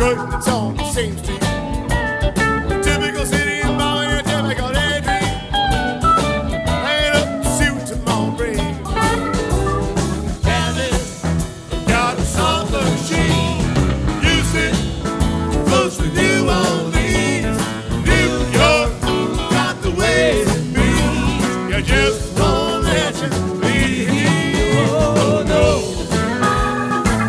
hurting, it's on the same street. Typical city boy, a typical daydream. Hanging up to see what tomorrow brings. Kansas got a song machine. You sit close to New Orleans. New York got the ways it means. You just won't let you